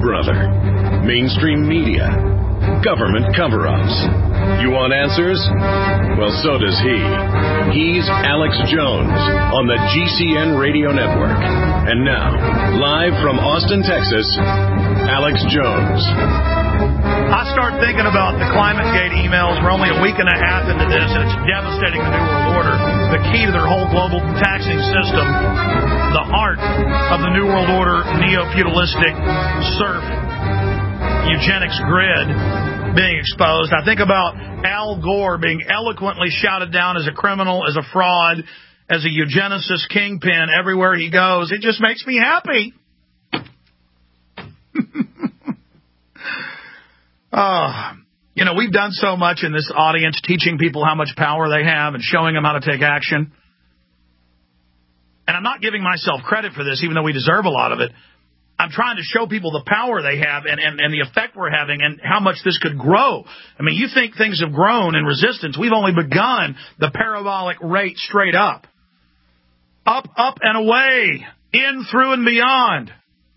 brother. Mainstream media. Government cover-ups. You want answers? Well, so does he. He's Alex Jones on the GCN Radio Network. And now, live from Austin, Texas, Alex Jones. I start thinking about the ClimateGate emails. We're only a week and a half into this, and it's devastating the New World Order. The key to their whole global taxing system, the heart of the New World Order, neo-feudalistic serf eugenics grid being exposed. I think about Al Gore being eloquently shouted down as a criminal, as a fraud, as a eugenicist kingpin everywhere he goes. It just makes me happy. We've done so much in this audience teaching people how much power they have and showing them how to take action. And I'm not giving myself credit for this, even though we deserve a lot of it. I'm trying to show people the power they have and the effect we're having and how much this could grow. I mean, you think things have grown in resistance. We've only begun the parabolic rate straight up. Up, up, and away. In, through, and beyond.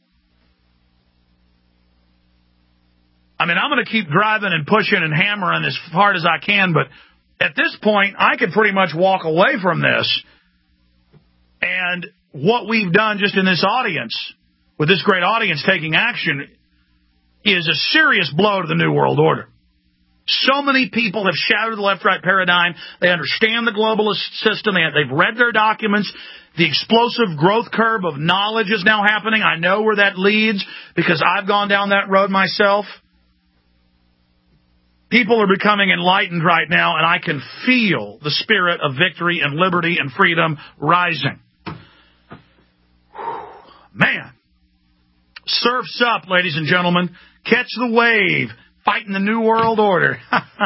I mean, I'm going to keep driving and pushing and hammering as hard as I can, but at this point, I could pretty much walk away from this. And what we've done just in this audience, with this great audience taking action, is a serious blow to the New World Order. So many people have shattered the left-right paradigm. They understand the globalist system. They've read their documents. The explosive growth curve of knowledge is now happening. I know where that leads because I've gone down that road myself. People are becoming enlightened right now, and I can feel the spirit of victory and liberty and freedom rising. Man. Surf's up, ladies and gentlemen. Catch the wave. Fighting the New World Order.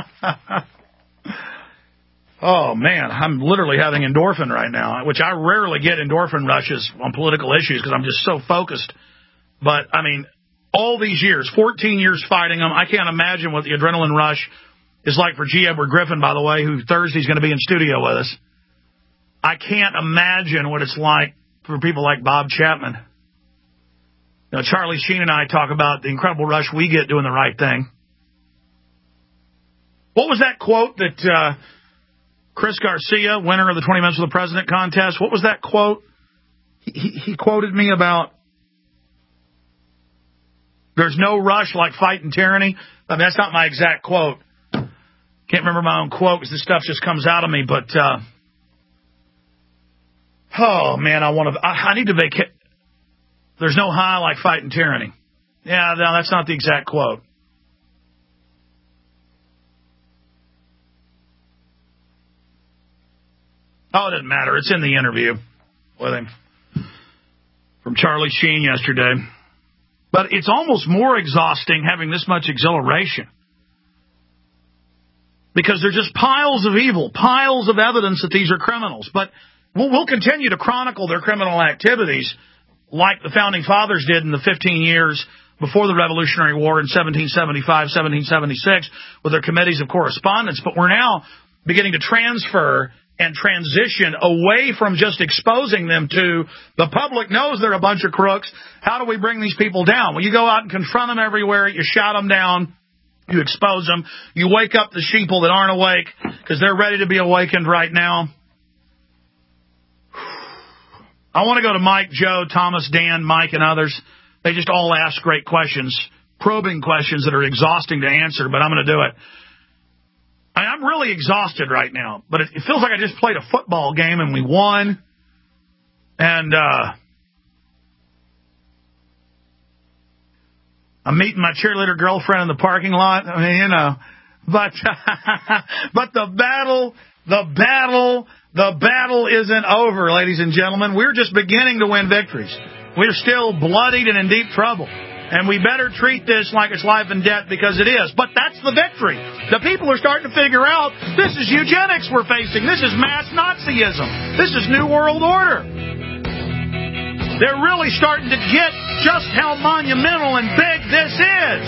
Oh, man. I'm literally having endorphin right now, which I rarely get endorphin rushes on political issues because I'm just so focused. But, I mean, all these years, 14 years fighting them, I can't imagine what the adrenaline rush is like for G. Edward Griffin, by the way, who Thursday's going to be in studio with us. I can't imagine what it's like for people like Bob Chapman. Charlie Sheen and I talk about the incredible rush we get doing the right thing. What was that quote that Chris Garcia, winner of the 20 Minutes with the President contest, what was that quote? He quoted me about, there's no rush like fighting tyranny. I mean, that's not my exact quote. Can't remember my own quote because this stuff just comes out of me. But, oh, man, I need to vacate. There's no high like fighting tyranny. Yeah, no, that's not the exact quote. Oh, it doesn't matter. It's in the interview with him from Charlie Sheen yesterday. But it's almost more exhausting having this much exhilaration. Because they're just piles of evil, piles of evidence that these are criminals. But we'll continue to chronicle their criminal activities like the Founding Fathers did in the 15 years before the Revolutionary War in 1775, 1776, with their committees of correspondence. But we're now beginning to transfer and transition away from just exposing them to the public knows they're a bunch of crooks. How do we bring these people down? Well, you go out and confront them everywhere. You shout them down. You expose them. You wake up the sheeple that aren't awake because they're ready to be awakened right now. I want to go to Mike, Joe, Thomas, Dan, Mike, and others. They just all ask great questions, probing questions that are exhausting to answer, but I'm going to do it. I'm really exhausted right now, but it feels like I just played a football game and we won. And I'm meeting my cheerleader girlfriend in the parking lot. I mean, but the battle isn't over, ladies and gentlemen. We're just beginning to win victories. We're still bloodied and in deep trouble. And we better treat this like it's life and death because it is. But that's the victory. The people are starting to figure out this is eugenics we're facing. This is mass Nazism. This is New World Order. They're really starting to get just how monumental and big this is.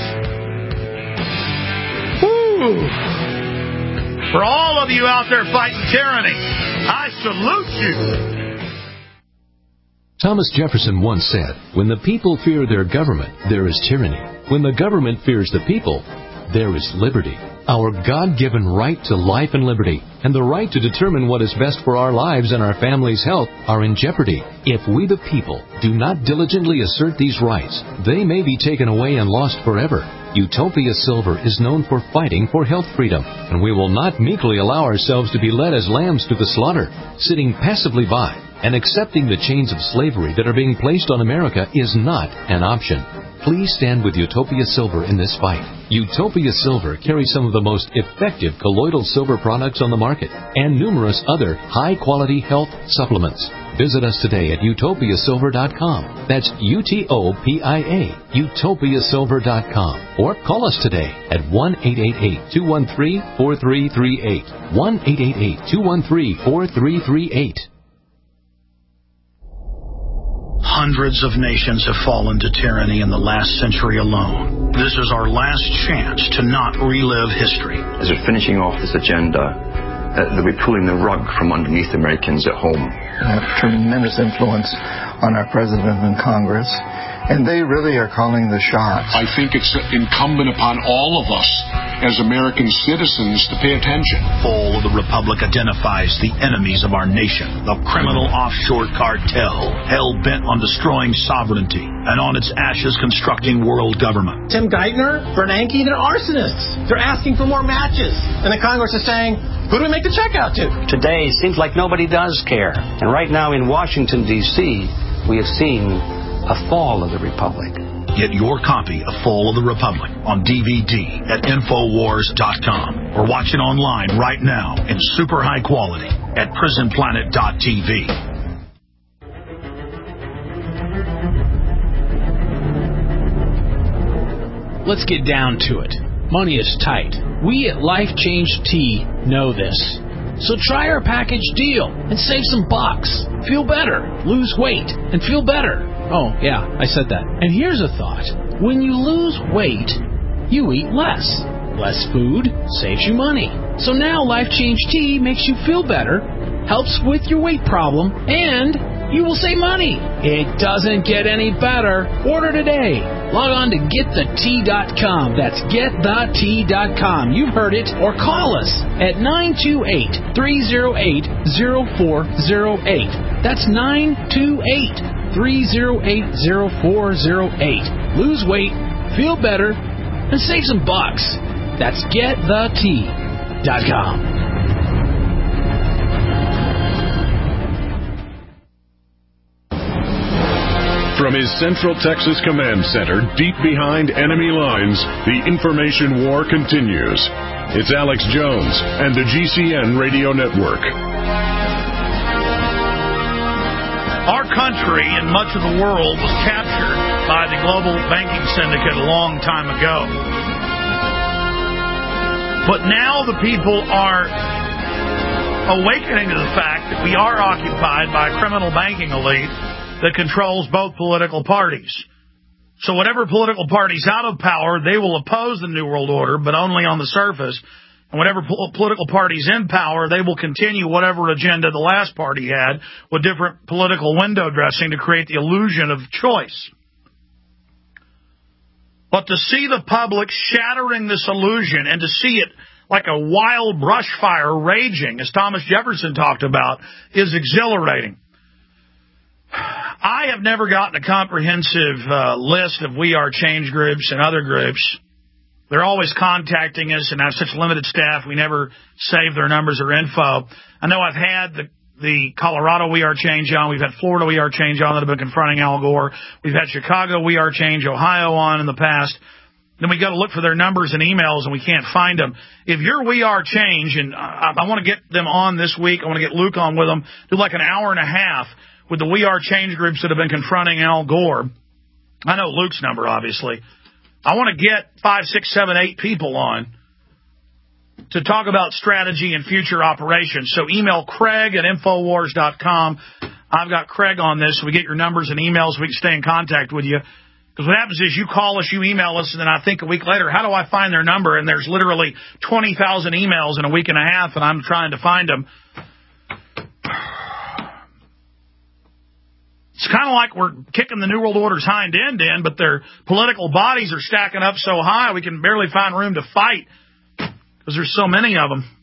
Woo! For all of you out there fighting tyranny, I salute you. Thomas Jefferson once said, "When the people fear their government, there is tyranny. When the government fears the people, there is liberty." Our God-given right to life and liberty, and the right to determine what is best for our lives and our family's health, are in jeopardy. If we the people do not diligently assert these rights, they may be taken away and lost forever. Utopia Silver is known for fighting for health freedom, and we will not meekly allow ourselves to be led as lambs to the slaughter, sitting passively by and accepting the chains of slavery that are being placed on America is not an option. Please stand with Utopia Silver in this fight. Utopia Silver carries some of the most effective colloidal silver products on the market and numerous other high-quality health supplements. Visit us today at utopiasilver.com. That's UTOPIA, utopiasilver.com. Or call us today at 1-888-213-4338. 1-888-213-4338. Hundreds of nations have fallen to tyranny in the last century alone. This is our last chance to not relive history. As we're finishing off this agenda, they'll be pulling the rug from underneath Americans at home. They have tremendous influence on our president and Congress, and they really are calling the shots. I think it's incumbent upon all of us as American citizens to pay attention. Fall of the Republic identifies the enemies of our nation, the criminal offshore cartel, hell-bent on destroying sovereignty, and on its ashes constructing world government. Tim Geithner, Bernanke, they're arsonists. They're asking for more matches. And the Congress is saying, who do we make the check out to? Today, it seems like nobody does care. And right now in Washington, D.C., we have seen a fall of the Republic. Get your copy of Fall of the Republic on DVD at Infowars.com or watch it online right now in super high quality at PrisonPlanet.tv. Let's get down to it. Money is tight. We at Life Change Tea know this. So try our package deal and save some bucks. Feel better, lose weight, and feel better. Oh, yeah, I said that. And here's a thought. When you lose weight, you eat less. Less food saves you money. So now Life Change Tea makes you feel better, helps with your weight problem, and you will save money. It doesn't get any better. Order today. Log on to getthetea.com. That's getthetea.com. You've heard it. Or call us at 928-308-0408. That's 928-308-0408. Lose weight, feel better, and save some bucks. That's getthetea.com. From his Central Texas Command Center, deep behind enemy lines, the information war continues. It's Alex Jones and the GCN Radio Network. Our country and much of the world was captured by the global banking syndicate a long time ago. But now the people are awakening to the fact that we are occupied by a criminal banking elite that controls both political parties. So whatever political party's out of power, they will oppose the New World Order, but only on the surface. And whatever political party's in power, they will continue whatever agenda the last party had with different political window dressing to create the illusion of choice. But to see the public shattering this illusion and to see it like a wild brush fire raging, as Thomas Jefferson talked about, is exhilarating. I have never gotten a comprehensive list of We Are Change groups and other groups. They're always contacting us and have such limited staff, we never save their numbers or info. I know I've had the Colorado We Are Change on. We've had Florida We Are Change on that have been confronting Al Gore. We've had Chicago We Are Change, Ohio on in the past. Then we got to look for their numbers and emails, and we can't find them. If you're We Are Change, and I want to get them on this week, I want to get Luke on with them, do like an hour and a half with the We Are Change groups that have been confronting Al Gore. I know Luke's number, obviously. I want to get 5, 6, 7, 8 people on to talk about strategy and future operations. So email Craig at Infowars.com. I've got Craig on this, so we get your numbers and emails so we can stay in contact with you. Because what happens is you call us, you email us, and then I think a week later, how do I find their number? And there's literally 20,000 emails in a week and a half, and I'm trying to find them. It's kind of like we're kicking the New World Order's hind end in, but their political bodies are stacking up so high we can barely find room to fight because there's so many of them.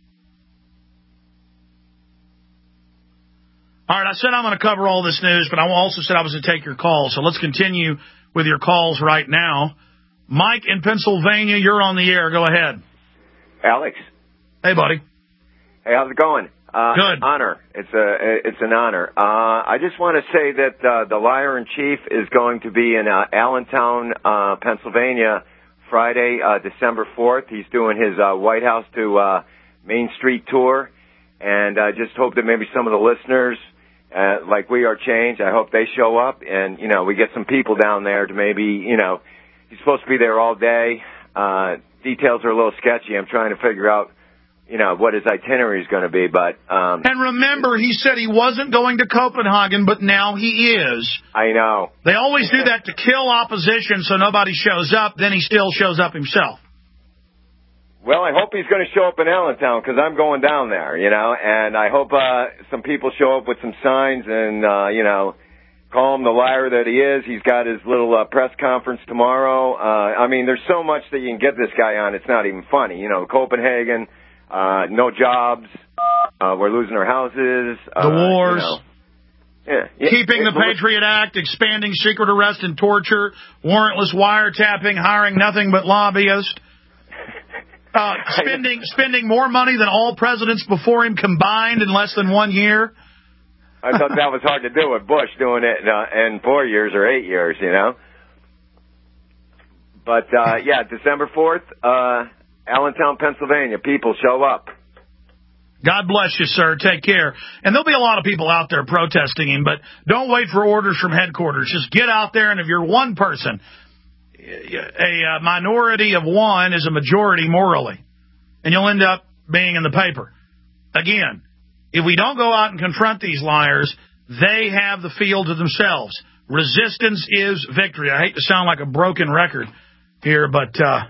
All right, I said I'm going to cover all this news, but I also said I was going to take your calls. So let's continue with your calls right now. Mike in Pennsylvania, you're on the air. Go ahead. Alex. Hey, buddy. Hey, how's it going? Good. Honor. It's an honor. I just want to say that the Liar in Chief is going to be in Allentown, Pennsylvania, Friday, December 4th. He's doing his White House to Main Street tour, and I just hope that maybe some of the listeners, like We Are Change, I hope they show up, and we get some people down there to maybe he's supposed to be there all day. Details are a little sketchy. I'm trying to figure out what his itinerary is going to be, but... and remember, he said he wasn't going to Copenhagen, but now he is. I know. They always do that to kill opposition so nobody shows up, then he still shows up himself. Well, I hope he's going to show up in Allentown, because I'm going down there, and I hope some people show up with some signs and, call him the liar that he is. He's got his little press conference tomorrow. I mean, there's so much that you can get this guy on, it's not even funny. Copenhagen... no jobs, we're losing our houses. The wars. Yeah. Keeping the Patriot Act, expanding secret arrest and torture, warrantless wiretapping, hiring nothing but lobbyists, spending more money than all presidents before him combined in less than 1 year. I thought that was hard to do with Bush doing it in 4 years or 8 years, But, December 4th, Allentown, Pennsylvania. People, show up. God bless you, sir. Take care. And there'll be a lot of people out there protesting him, but don't wait for orders from headquarters. Just get out there, and if you're one person, a minority of one is a majority morally, and you'll end up being in the paper. Again, if we don't go out and confront these liars, they have the field to themselves. Resistance is victory. I hate to sound like a broken record here, but...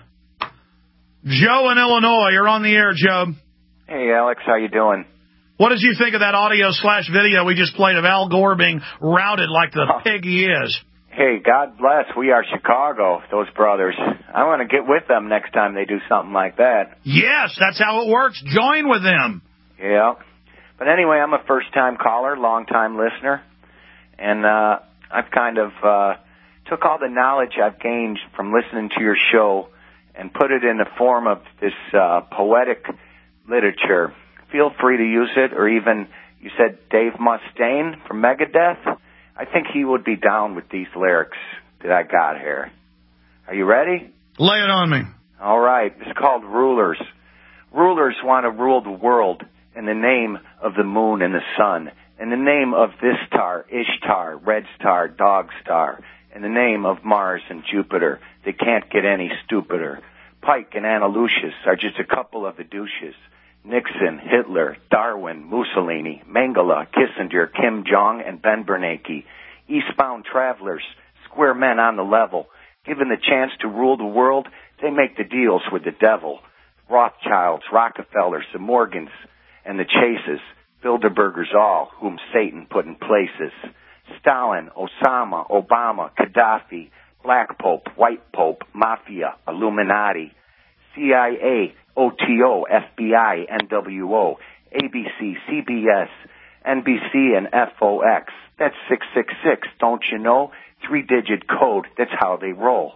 Joe in Illinois, you're on the air, Joe. Hey, Alex, how you doing? What did you think of that audio/video we just played of Al Gore being routed like the pig he is? Hey, God bless. We are Chicago, those brothers. I want to get with them next time they do something like that. Yes, that's how it works. Join with them. Yeah. But anyway, I'm a first-time caller, long-time listener, and I've kind of took all the knowledge I've gained from listening to your show and put it in the form of this poetic literature. Feel free to use it, or even, you said Dave Mustaine from Megadeth? I think he would be down with these lyrics that I got here. Are you ready? Lay it on me. All right. It's called Rulers. Rulers want to rule the world in the name of the moon and the sun, in the name of this star, Ishtar, Red Star, Dog Star, in the name of Mars and Jupiter. They can't get any stupider. Pike and Anna Lucius are just a couple of the douches. Nixon, Hitler, Darwin, Mussolini, Mengele, Kissinger, Kim Jong, and Ben Bernanke. Eastbound travelers, square men on the level. Given the chance to rule the world, they make the deals with the devil. Rothschilds, Rockefellers, the Morgans, and the Chases. Bilderbergers all, whom Satan put in places. Stalin, Osama, Obama, Gaddafi, Black Pope, White Pope, Mafia, Illuminati, CIA, OTO, FBI, NWO, ABC, CBS, NBC, and FOX. That's 666, don't you know? 3-digit code, that's how they roll.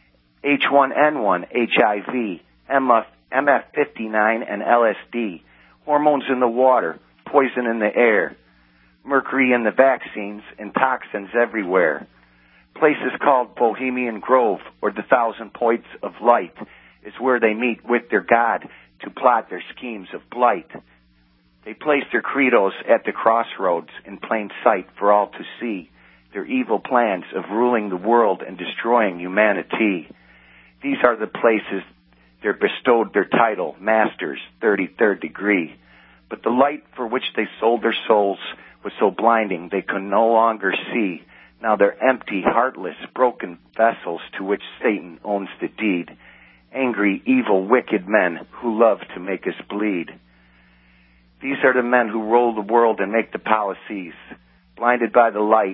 H1N1, HIV, MF59, and LSD. Hormones in the water, poison in the air. Mercury in the vaccines, and toxins everywhere. Places called Bohemian Grove, or the 1,000 Points of Light, is where they meet with their God to plot their schemes of blight. They place their credos at the crossroads in plain sight for all to see, their evil plans of ruling the world and destroying humanity. These are the places they're bestowed their title, Masters, 33rd degree. But the light for which they sold their souls was so blinding they could no longer see. Now they're empty, heartless, broken vessels to which Satan owns the deed. Angry, evil, wicked men who love to make us bleed. These are the men who rule the world and make the policies. Blinded by the light,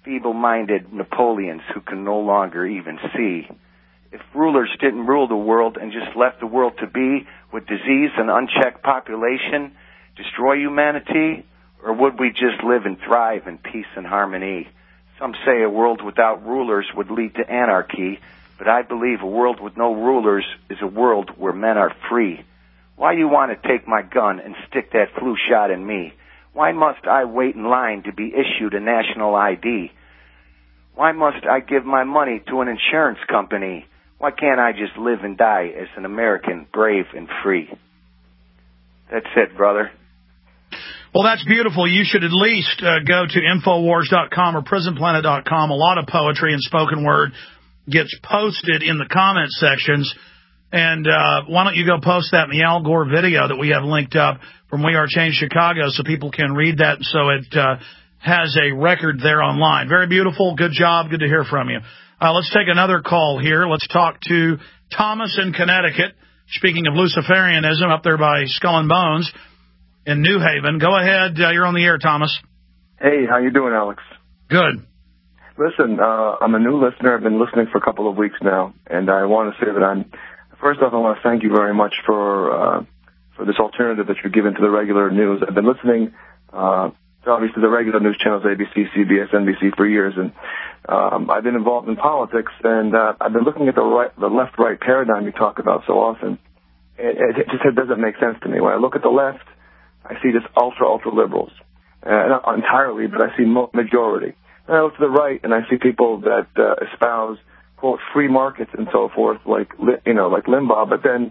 feeble-minded Napoleons who can no longer even see. If rulers didn't rule the world and just left the world to be with disease and unchecked population, destroy humanity, or would we just live and thrive in peace and harmony? Some say a world without rulers would lead to anarchy, but I believe a world with no rulers is a world where men are free. Why you want to take my gun and stick that flu shot in me? Why must I wait in line to be issued a national ID? Why must I give my money to an insurance company? Why can't I just live and die as an American, brave and free? That's it, brother. Well, that's beautiful. You should at least go to Infowars.com or PrisonPlanet.com. A lot of poetry and spoken word gets posted in the comment sections. And why don't you go post that in the Al Gore video that we have linked up from We Are Change Chicago so people can read that, so it has a record there online. Very beautiful. Good job. Good to hear from you. Let's take another call here. Let's talk to Thomas in Connecticut. Speaking of Luciferianism, up there by Skull and Bones in New Haven. Go ahead. You're on the air, Thomas. Hey, how you doing, Alex? Good. Listen, I'm a new listener. I've been listening for a couple of weeks now, and I want to say that first off, I want to thank you very much for this alternative that you're giving to the regular news. I've been listening to obviously the regular news channels, ABC, CBS, NBC, for years, and I've been involved in politics, and I've been looking at the left-right paradigm you talk about so often. It just doesn't make sense to me. When I look at the left, I see this ultra liberals, not entirely, but I see majority. And I look to the right, and I see people that espouse, quote, free markets and so forth, like Limbaugh. But then,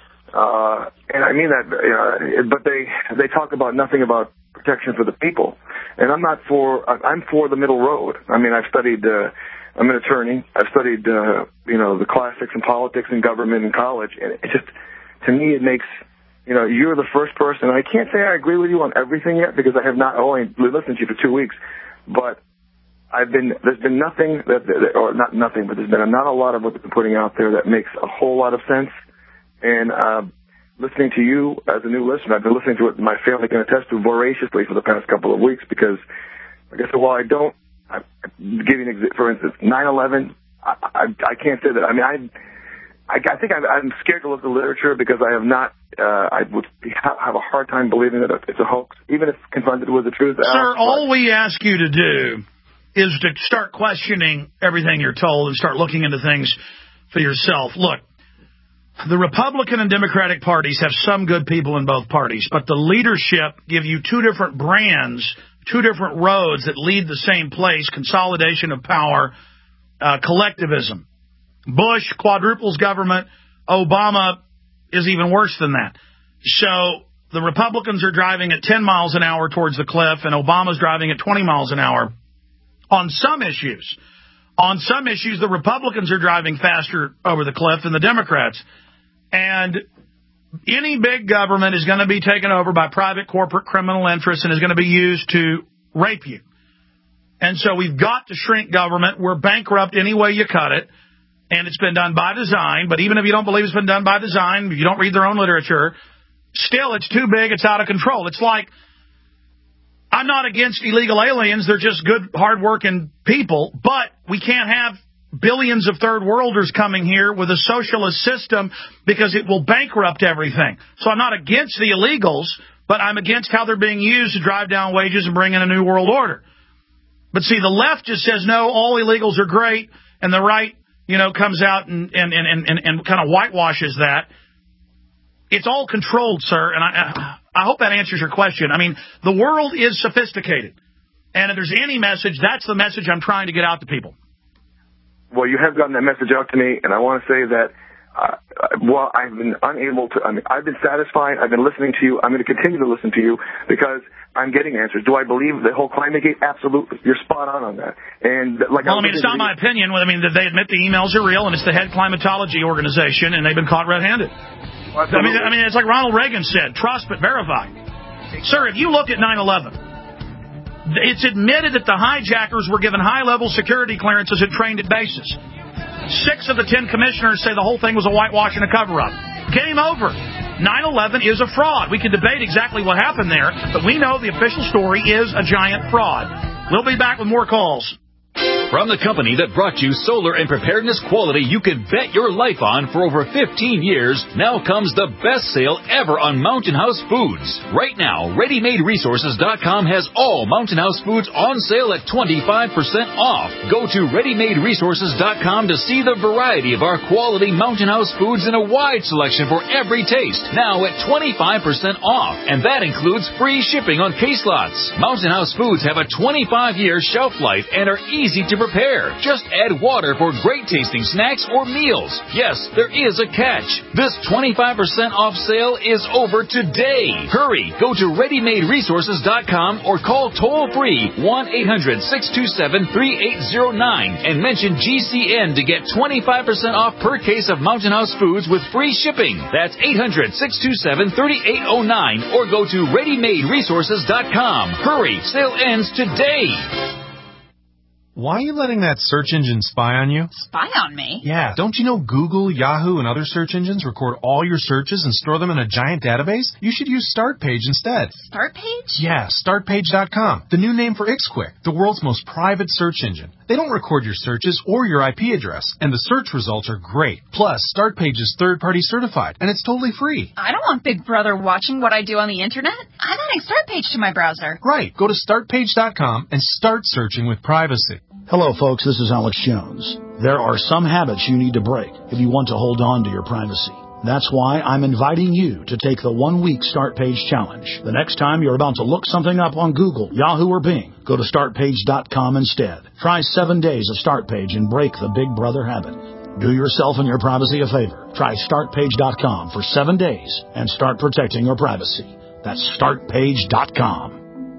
and I mean that, but they talk about nothing about protection for the people. And I'm for the middle road. I mean, I've studied, I'm an attorney. I've studied, the classics in politics and government in college. And it just, to me, it makes, you're the first person. I can't say I agree with you on everything yet because I have not only listened to you for 2 weeks, but there's been nothing or not nothing, but there's been not a lot of what they've been putting out there that makes a whole lot of sense. And listening to you as a new listener, I've been listening to it, my family can attest to, voraciously for the past couple of weeks because, like I said, while I'm giving, for instance, 9/11, I can't say that. I mean, I think I'm scared to look at the literature because I have not. I would have a hard time believing that it's a hoax, even if confronted with the truth. Sir, all we ask you to do is to start questioning everything you're told and start looking into things for yourself. Look, the Republican and Democratic parties have some good people in both parties, but the leadership give you two different brands, two different roads that lead the same place: consolidation of power, collectivism. Bush quadruples government. Obama is even worse than that. So the Republicans are driving at 10 miles an hour towards the cliff, and Obama's driving at 20 miles an hour on some issues. On some issues, the Republicans are driving faster over the cliff than the Democrats. And any big government is going to be taken over by private corporate criminal interests and is going to be used to rape you. And so we've got to shrink government. We're bankrupt any way you cut it. And it's been done by design. But even if you don't believe it's been done by design, if you don't read their own literature, still it's too big, it's out of control. It's like, I'm not against illegal aliens. They're just good, hardworking people. But we can't have billions of third worlders coming here with a socialist system because it will bankrupt everything. So I'm not against the illegals, but I'm against how they're being used to drive down wages and bring in a new world order. But see, the left just says, no, all illegals are great, and the right, comes out and kind of whitewashes that. It's all controlled, sir, and I hope that answers your question. I mean, the world is sophisticated, and if there's any message, that's the message I'm trying to get out to people. Well, you have gotten that message out to me, and I want to say that while I've been unable to, I've been satisfied, I've been listening to you, I'm going to continue to listen to you because I'm getting answers. Do I believe the whole climate gate? Absolutely. You're spot on that. And it's not my opinion. They admit the emails are real, and it's the head climatology organization, and they've been caught red-handed. Well, it's like Ronald Reagan said, trust but verify. Sir, if you look at 9/11, it's admitted that the hijackers were given high-level security clearances and trained at bases. 6 of the 10 commissioners say the whole thing was a whitewash and a cover-up. Game over. 9/11 is a fraud. We can debate exactly what happened there, but we know the official story is a giant fraud. We'll be back with more calls. From the company that brought you solar and preparedness quality you can bet your life on for over 15 years, now comes the best sale ever on Mountain House Foods. Right now, ReadyMadeResources.com has all Mountain House Foods on sale at 25% off. Go to ReadyMadeResources.com to see the variety of our quality Mountain House Foods in a wide selection for every taste, now at 25% off. And that includes free shipping on case lots. Mountain House Foods have a 25-year shelf life and are easy to prepare. Just add water for great tasting snacks or meals. Yes, there is a catch. This 25% off sale is over today. Hurry, go to ReadyMadeResources.com or call toll-free 1-800-627-3809 and mention GCN to get 25% off per case of Mountain House Foods with free shipping. That's 800-627-3809 or go to ReadyMadeResources.com. Hurry, sale ends today. Why are you letting that search engine spy on you? Spy on me? Yeah. Don't you know Google, Yahoo, and other search engines record all your searches and store them in a giant database? You should use StartPage instead. StartPage? Yeah, StartPage.com. The new name for IXQuick, the world's most private search engine. They don't record your searches or your IP address, and the search results are great. Plus, StartPage is third-party certified, and it's totally free. I don't want Big Brother watching what I do on the internet. I'm adding StartPage to my browser. Right. Go to StartPage.com and start searching with privacy. Hello, folks. This is Alex Jones. There are some habits you need to break if you want to hold on to your privacy. That's why I'm inviting you to take the 1-week StartPage challenge. The next time you're about to look something up on Google, Yahoo, or Bing, go to StartPage.com instead. Try 7 days of StartPage and break the Big Brother habit. Do yourself and your privacy a favor. Try StartPage.com for 7 days and start protecting your privacy. That's StartPage.com.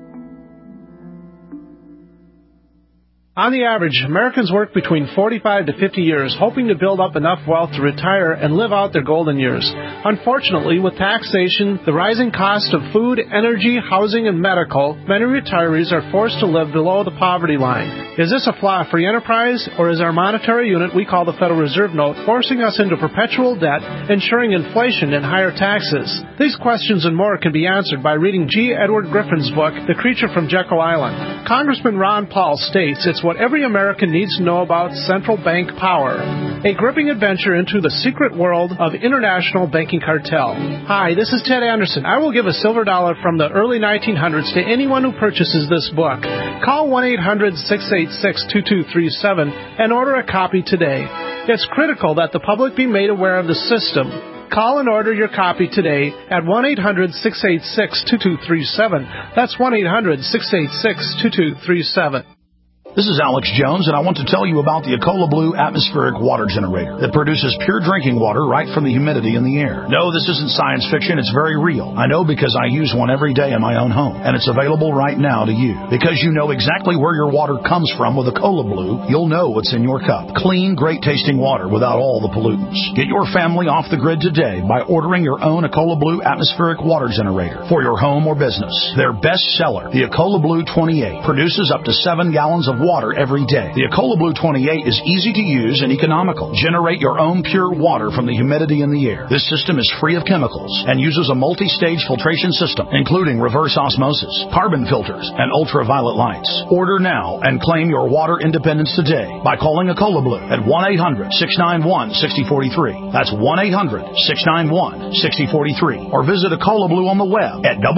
On the average, Americans work between 45 to 50 years, hoping to build up enough wealth to retire and live out their golden years. Unfortunately, with taxation, the rising cost of food, energy, housing, and medical, many retirees are forced to live below the poverty line. Is this a flaw-free enterprise, or is our monetary unit we call the Federal Reserve Note forcing us into perpetual debt, ensuring inflation and higher taxes? These questions and more can be answered by reading G. Edward Griffin's book, The Creature from Jekyll Island. Congressman Ron Paul states it's what every American needs to know about central bank power. A gripping adventure into the secret world of international banking cartel. Hi, this is Ted Anderson. I will give a silver dollar from the early 1900s to anyone who purchases this book. Call 1-800-686-2237 and order a copy today. It's critical that the public be made aware of the system. Call and order your copy today at 1-800-686-2237. That's 1-800-686-2237. This is Alex Jones, and I want to tell you about the Ecola Blue atmospheric water generator that produces pure drinking water right from the humidity in the air. No, this isn't science fiction. It's very real. I know because I use one every day in my own home, and it's available right now to you. Because you know exactly where your water comes from with Ecola Blue, you'll know what's in your cup. Clean, great-tasting water without all the pollutants. Get your family off the grid today by ordering your own Ecola Blue atmospheric water generator for your home or business. Their best seller, the Ecola Blue 28, produces up to 7 gallons of water every day. The Ecola Blue 28 is easy to use and economical. Generate your own pure water from the humidity in the air. This system is free of chemicals and uses a multi-stage filtration system, including reverse osmosis, carbon filters, and ultraviolet lights. Order now and claim your water independence today by calling Ecola Blue at 1-800-691-6043. That's 1-800-691-6043. Or visit Ecola Blue on the web at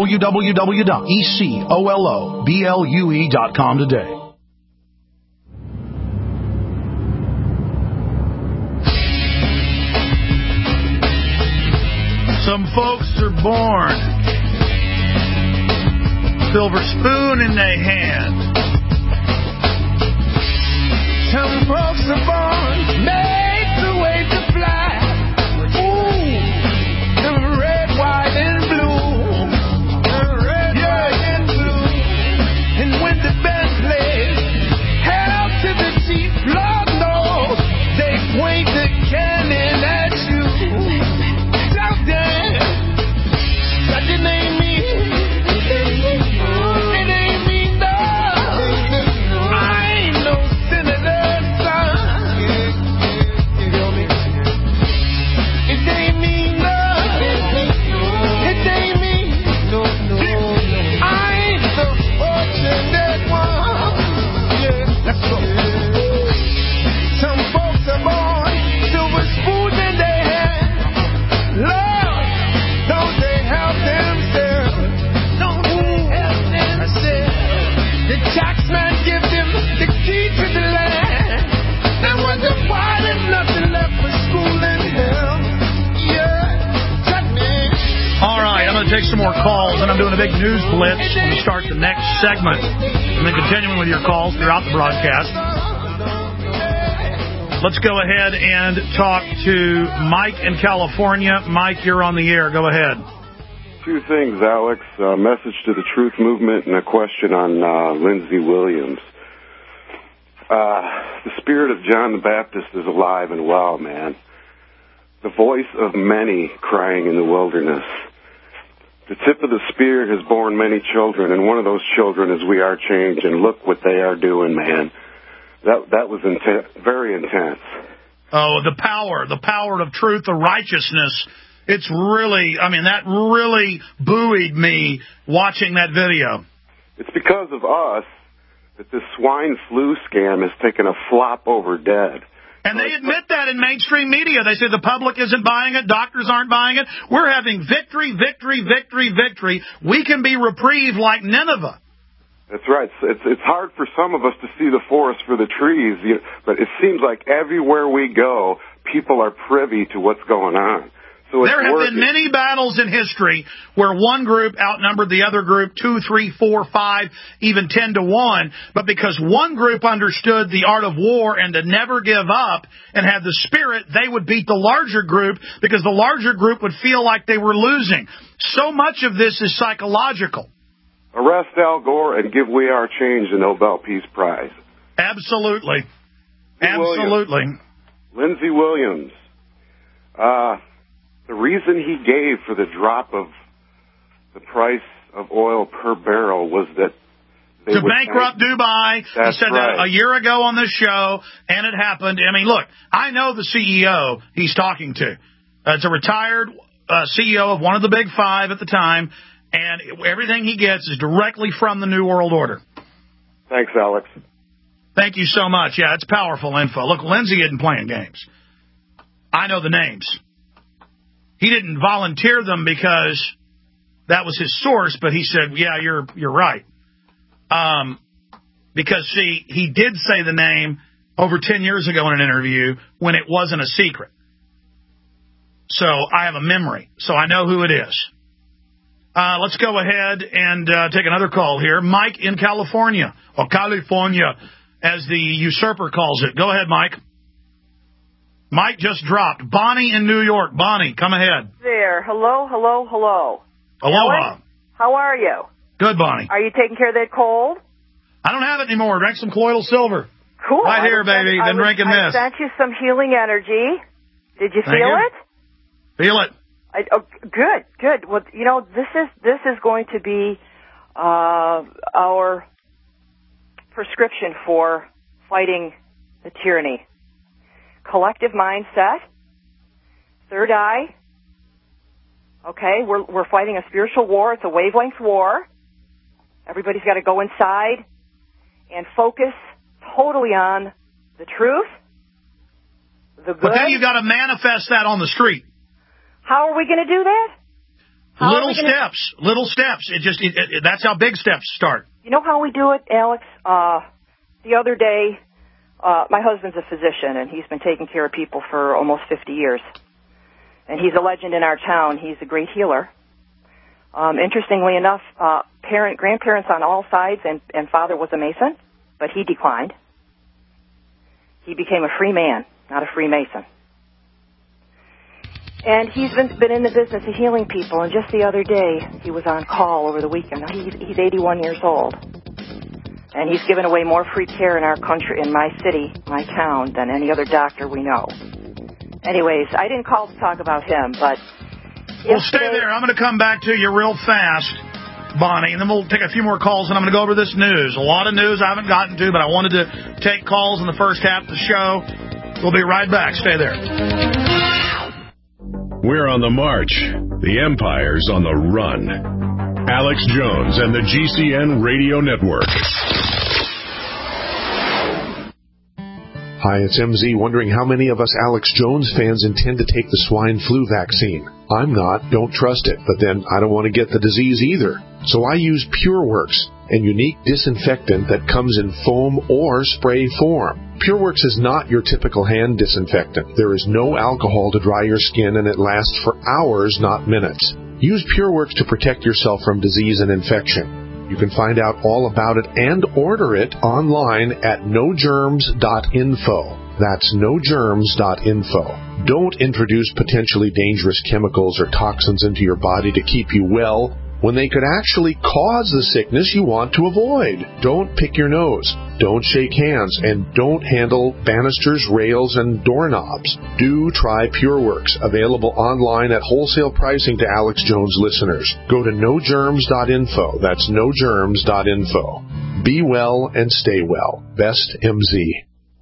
www.ecoloblu.com today. Some folks are born, silver spoon in their hand. Some folks are born, made the way to fly. Ooh, the red, white, and blue. The red, white, and blue. And when the band plays, hell to the chief, Lord knows, they point the cannon at you. more calls, and I'm doing a big news blitz when we start the next segment, and then continuing with your calls throughout the broadcast. Let's go ahead and talk to Mike in California. Mike, you're on the air. Go ahead. Two things, Alex. A message to the Truth Movement and a question on Lindsey Williams. The spirit of John the Baptist is alive and well, man. The voice of many crying in the wilderness. The tip of the spear has borne many children, and one of those children is We Are Change, and look what they are doing, man. That was very intense. Oh, the power of truth, the righteousness. It's really, that really buoyed me watching that video. It's because of us that this swine flu scam has taken a flop over dead. And they admit that in mainstream media. They say the public isn't buying it, doctors aren't buying it. We're having victory, victory, victory, victory. We can be reprieved like Nineveh. That's right. It's hard for some of us to see the forest for the trees, but it seems like everywhere we go, people are privy to what's going on. So there have been many battles in history where one group outnumbered the other group 2, 3, 4, 5, even 10 to 1. But because one group understood the art of war and to never give up and had the spirit, they would beat the larger group because the larger group would feel like they were losing. So much of this is psychological. Arrest Al Gore and give We Are Change the Nobel Peace Prize. Absolutely. Absolutely. Lindsey Williams. The reason he gave for the drop of the price of oil per barrel was that they to bankrupt Dubai. That's he said right. that a year ago on this show, and it happened. Look, I know the CEO he's talking to. It's a retired CEO of one of the big five at the time, and everything he gets is directly from the New World Order. Thanks, Alex. Thank you so much. Yeah, it's powerful info. Look, Lindsey isn't playing games. I know the names. He didn't volunteer them because that was his source, but he said, yeah, you're right. Because, see, he did say the name over 10 years ago in an interview when it wasn't a secret. So I have a memory, so I know who it is. Let's go ahead and take another call here. Mike in California, or California, as the usurper calls it. Go ahead, Mike. Mike just dropped. Bonnie in New York. Bonnie, come ahead. There. Hello. Aloha. Ellen, how are you? Good, Bonnie. Are you taking care of that cold? I don't have it anymore. Drank some colloidal silver. Cool. Right here, baby. Been drinking this. I sent you some healing energy. Did you feel it? Feel it. Good. Well, this is going to be our prescription for fighting the tyranny. Collective mindset, third eye. Okay, we're fighting a spiritual war. It's a wavelength war. Everybody's got to go inside and focus totally on the truth, the good. But then you got to manifest that on the street. How are we going to do that? Little steps. That's how big steps start. You know how we do it, Alex? The other day, my husband's a physician, and he's been taking care of people for almost 50 years. And he's a legend in our town. He's a great healer. Interestingly enough, grandparents on all sides, and father was a Mason, but he declined. He became a free man, not a Freemason. And he's been in the business of healing people, and just the other day, he was on call over the weekend. He's 81 years old. And he's given away more free care in our country, in my city, my town, than any other doctor we know. Anyways, I didn't call to talk about him, but... Well, stay there. I'm going to come back to you real fast, Bonnie, and then we'll take a few more calls, and I'm going to go over this news. A lot of news I haven't gotten to, but I wanted to take calls in the first half of the show. We'll be right back. Stay there. We're on the march. The empire's on the run. Alex Jones and the GCN Radio Network. Hi, it's MZ, wondering how many of us Alex Jones fans intend to take the swine flu vaccine. I'm not, don't trust it, but then I don't want to get the disease either. So I use PureWorks, a unique disinfectant that comes in foam or spray form. PureWorks is not your typical hand disinfectant. There is no alcohol to dry your skin, and it lasts for hours, not minutes. Use PureWorks to protect yourself from disease and infection. You can find out all about it and order it online at nogerms.info. That's nogerms.info. Don't introduce potentially dangerous chemicals or toxins into your body to keep you well when they could actually cause the sickness you want to avoid. Don't pick your nose. Don't shake hands, and don't handle banisters, rails, and doorknobs. Do try PureWorks, available online at wholesale pricing to Alex Jones listeners. Go to nogerms.info. That's nogerms.info. Be well and stay well. Best MZ.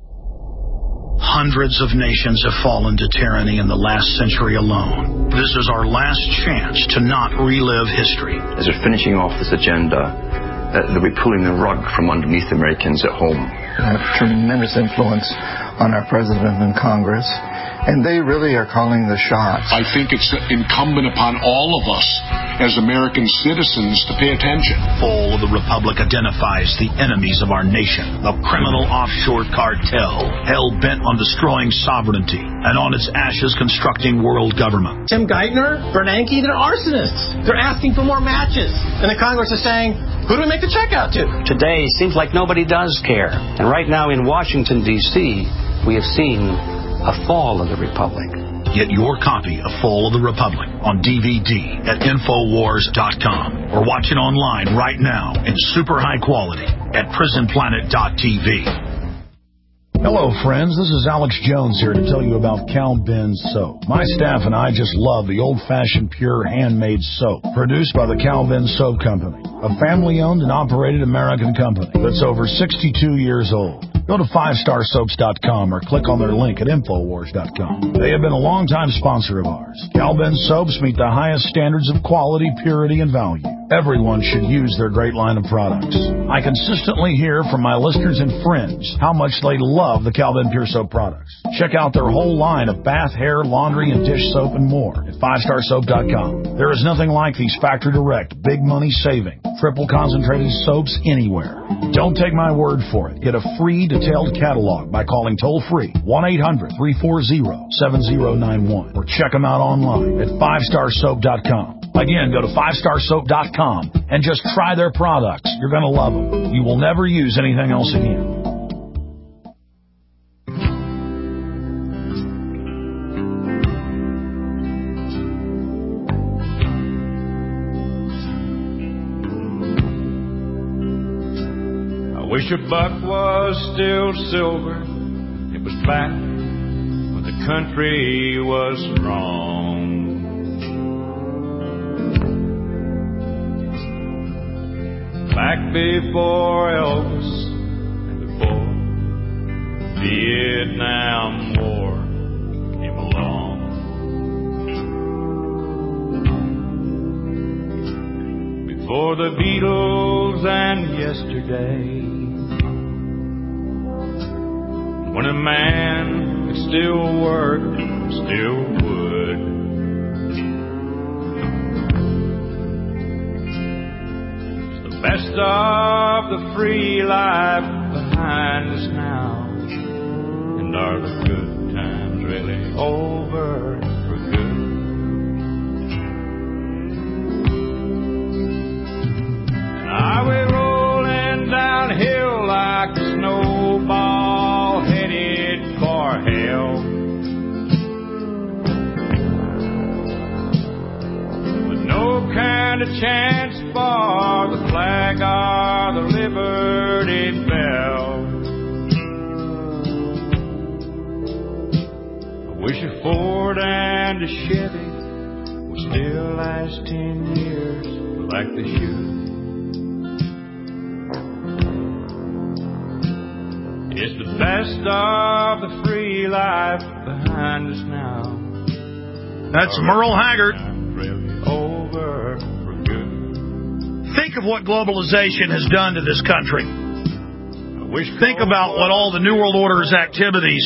Hundreds of nations have fallen to tyranny in the last century alone. This is our last chance to not relive history. As we're finishing off this agenda, they'll be pulling the rug from underneath Americans at home. Have tremendous influence on our president and Congress, and they really are calling the shots. I think it's incumbent upon all of us as American citizens to pay attention. Fall of the Republic identifies the enemies of our nation, the criminal offshore cartel, hell-bent on destroying sovereignty, and on its ashes constructing world government. Tim Geithner, Bernanke, they're arsonists. They're asking for more matches. And the Congress is saying, who do we make the check out to? Today seems like nobody does care. And right now in Washington, D.C., we have seen a fall of the Republic. Get your copy of Fall of the Republic on DVD at Infowars.com or watch it online right now in super high quality at PrisonPlanet.tv. Hello, friends. This is Alex Jones here to tell you about Cal Ben Soap. My staff and I just love the old-fashioned, pure, handmade soap produced by the Cal Ben Soap Company, a family-owned and operated American company that's over 62 years old. Go to 5starsoaps.com or click on their link at Infowars.com. They have been a long-time sponsor of ours. Cal Ben Soaps meet the highest standards of quality, purity, and value. Everyone should use their great line of products. I consistently hear from my listeners and friends how much they love the Cal Ben Pure Soap products. Check out their whole line of bath, hair, laundry, and dish soap and more at 5starsoap.com. There is nothing like these factory direct, big money saving, triple concentrated soaps anywhere. Don't take my word for it. Get a free detailed catalog by calling toll-free 1-800-340-7091 or check them out online at 5starsoap.com. Again, go to 5starsoap.com and just try their products. You're going to love them. You will never use anything else again. I wish a buck was still silver. It was back when the country was strong. Back before Elvis and before the Vietnam War came along. Before the Beatles and yesterday, when a man could still work, still would. Best of the free life behind us now. And are the good times really over for good? And are we rolling downhill like a snowball headed for hell? With no kind of chance for the flag or the Liberty Bell. I wish a Ford and a Chevy would still last 10 years like they should. It's the best of the free life behind us now. That's Merle Haggard. Really over. Think of what globalization has done to this country. Think about what all the New World Order's activities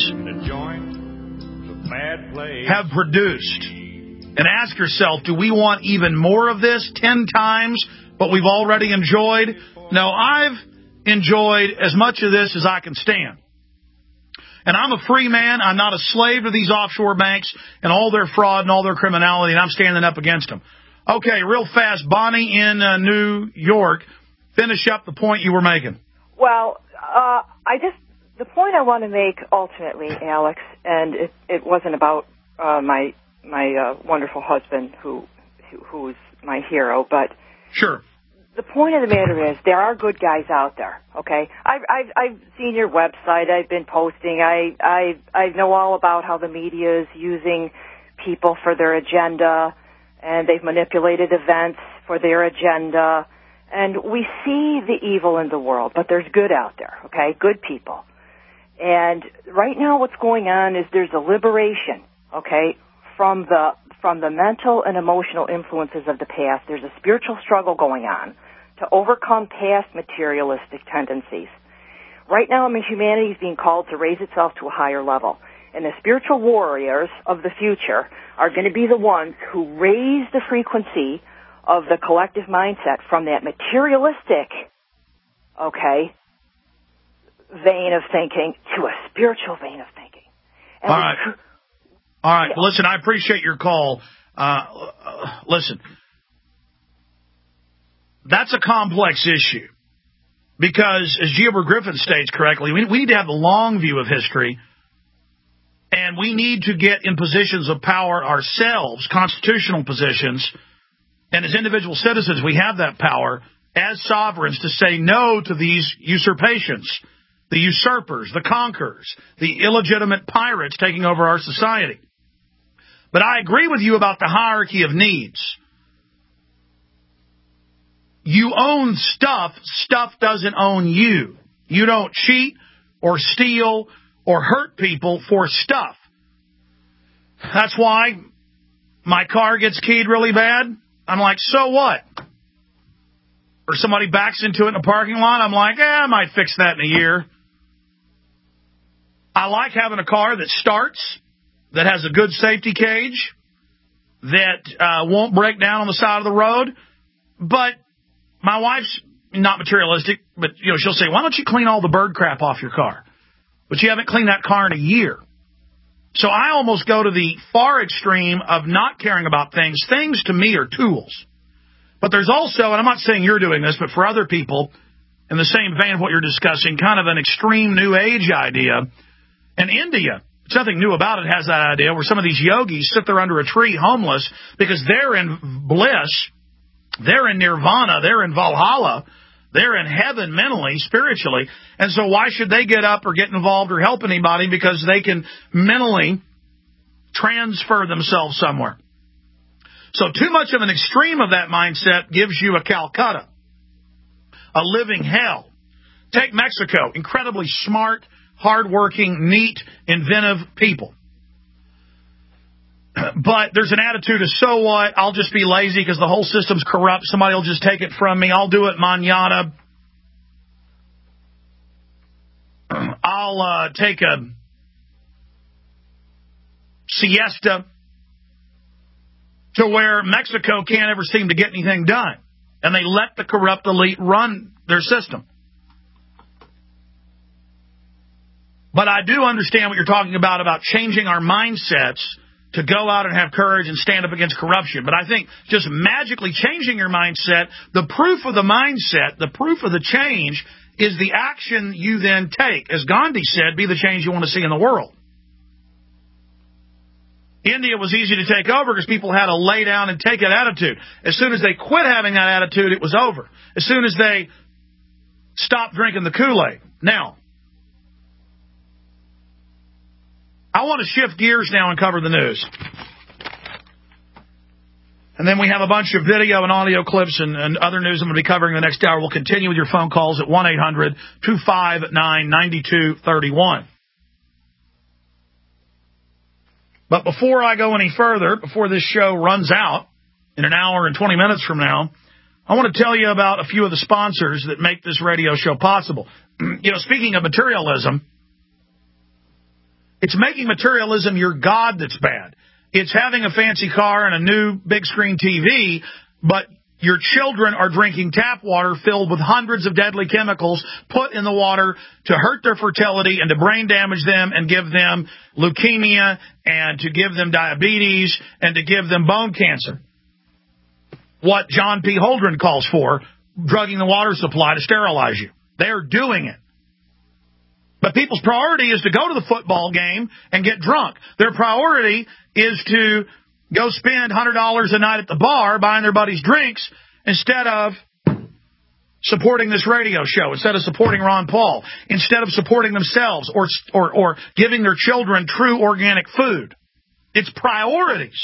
have produced. And ask yourself, do we want even more of this, 10 times what we've already enjoyed? No, I've enjoyed as much of this as I can stand. And I'm a free man. I'm not a slave to these offshore banks and all their fraud and all their criminality, and I'm standing up against them. Okay, real fast. Bonnie in New York, finish up the point you were making. Well, the point I want to make ultimately, Alex, and it wasn't about my wonderful husband who's my hero, but sure. The point of the matter is there are good guys out there. Okay, I've seen your website. I've been posting. I know all about how the media is using people for their agenda, and they've manipulated events for their agenda. And we see the evil in the world, but there's good out there. Okay, good people. And right now, what's going on is there's a liberation. Okay, from the mental and emotional influences of the past. There's a spiritual struggle going on to overcome past materialistic tendencies. Right now, humanity is being called to raise itself to a higher level. And the spiritual warriors of the future are going to be the ones who raise the frequency of the collective mindset from that materialistic, vein of thinking to a spiritual vein of thinking. And All right. Well, listen, I appreciate your call. Listen, that's a complex issue because, as Gilbert Griffin states correctly, we need to have the long view of history, and we need to get in positions of power ourselves, constitutional positions, and as individual citizens, we have that power as sovereigns to say no to these usurpations, the usurpers, the conquerors, the illegitimate pirates taking over our society. But I agree with you about the hierarchy of needs. You own stuff. Stuff doesn't own you. You don't cheat or steal or hurt people for stuff. That's why my car gets keyed really bad. I'm like, so what? Or somebody backs into it in a parking lot. I'm like, I might fix that in a year. I like having a car that starts, that has a good safety cage, that won't break down on the side of the road. But my wife's not materialistic, but she'll say, why don't you clean all the bird crap off your car? But you haven't cleaned that car in a year. So I almost go to the far extreme of not caring about things. Things to me are tools. But there's also, and I'm not saying you're doing this, but for other people, in the same vein of what you're discussing, kind of an extreme New Age idea. And India, something new about it, has that idea where some of these yogis sit there under a tree homeless because they're in bliss, they're in nirvana, they're in Valhalla, they're in heaven mentally, spiritually. And so why should they get up or get involved or help anybody because they can mentally transfer themselves somewhere? So too much of an extreme of that mindset gives you a Calcutta, a living hell. Take Mexico, incredibly smart, hardworking, neat, inventive people. But there's an attitude of, so what, I'll just be lazy because the whole system's corrupt. Somebody will just take it from me. I'll do it mañana. I'll take a siesta, to where Mexico can't ever seem to get anything done. And they let the corrupt elite run their system. But I do understand what you're talking about changing our mindsets to go out and have courage and stand up against corruption. But I think just magically changing your mindset, the proof of the mindset, the proof of the change is the action you then take. As Gandhi said, be the change you want to see in the world. India was easy to take over because people had to lay down and take that attitude. As soon as they quit having that attitude, it was over. As soon as they stopped drinking the Kool-Aid. Now, I want to shift gears now and cover the news. And then we have a bunch of video and audio clips and other news I'm going to be covering the next hour. We'll continue with your phone calls at 1-800-259-9231. But before I go any further, before this show runs out in an hour and 20 minutes from now, I want to tell you about a few of the sponsors that make this radio show possible. Speaking of materialism, it's making materialism your God that's bad. It's having a fancy car and a new big screen TV, but your children are drinking tap water filled with hundreds of deadly chemicals put in the water to hurt their fertility and to brain damage them and give them leukemia and to give them diabetes and to give them bone cancer. what John P. Holdren calls for, drugging the water supply to sterilize you. They're doing it. But people's priority is to go to the football game and get drunk. Their priority is to go spend $100 a night at the bar buying their buddies drinks instead of supporting this radio show, instead of supporting Ron Paul, instead of supporting themselves or giving their children true organic food. It's priorities.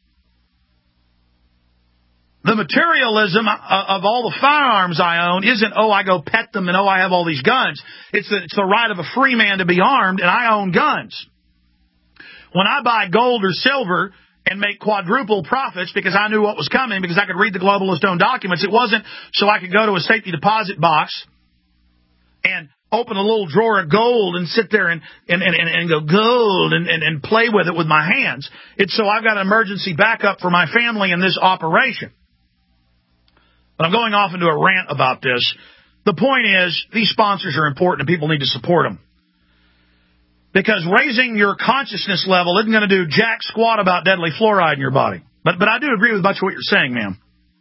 The materialism of all the firearms I own isn't, oh, I go pet them and, oh, I have all these guns. It's the right of a free man to be armed, and I own guns. When I buy gold or silver and make quadruple profits because I knew what was coming, because I could read the globalist-owned documents, it wasn't so I could go to a safety deposit box and open a little drawer of gold and sit there and go gold and play with it with my hands. It's so I've got an emergency backup for my family in this operation. But I'm going off into a rant about this. The point is, these sponsors are important and people need to support them. Because raising your consciousness level isn't going to do jack squat about deadly fluoride in your body. But I do agree with much of what you're saying, ma'am.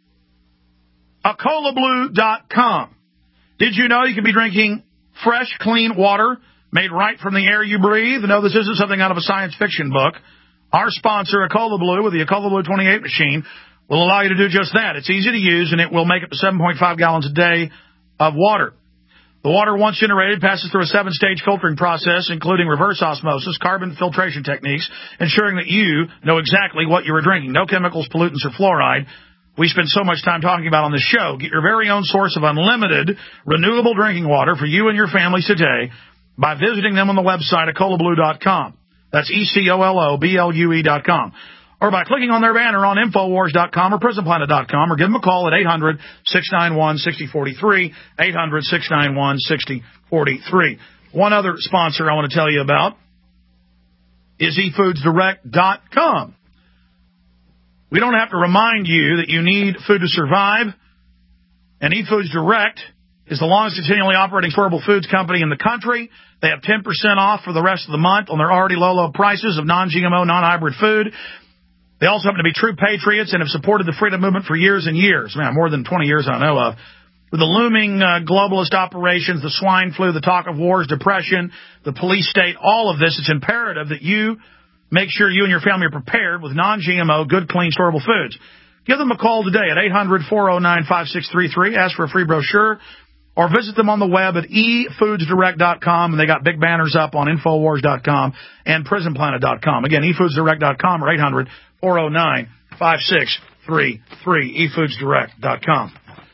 AcolaBlue.com. Did you know you can be drinking fresh, clean water made right from the air you breathe? No, this isn't something out of a science fiction book. Our sponsor, Acola Blue, with the Acola Blue 28 machine, will allow you to do just that. It's easy to use, and it will make up to 7.5 gallons a day of water. The water, once generated, passes through a 7-stage filtering process, including reverse osmosis, carbon filtration techniques, ensuring that you know exactly what you are drinking. No chemicals, pollutants, or fluoride. We spend so much time talking about on this show. Get your very own source of unlimited, renewable drinking water for you and your families today by visiting them on the website, AcolaBlue.com. That's ECOLOBLUE.com. Or by clicking on their banner on Infowars.com or PrisonPlanet.com, or give them a call at 800-691-6043, 800-691-6043. One other sponsor I want to tell you about is eFoodsDirect.com. We don't have to remind you that you need food to survive, and eFoods Direct is the longest continually operating storable foods company in the country. They have 10% off for the rest of the month on their already low prices of non-GMO, non-hybrid food. They also happen to be true patriots and have supported the freedom movement for years and years. Man, more than 20 years I know of. With the looming globalist operations, the swine flu, the talk of wars, depression, the police state, all of this, it's imperative that you make sure you and your family are prepared with non-GMO, good, clean, storable foods. Give them a call today at 800-409-5633. Ask for a free brochure. Or visit them on the web at eFoodsDirect.com, and they got big banners up on Infowars.com and PrisonPlanet.com. Again, eFoodsDirect.com or 800-409-5633, eFoodsDirect.com.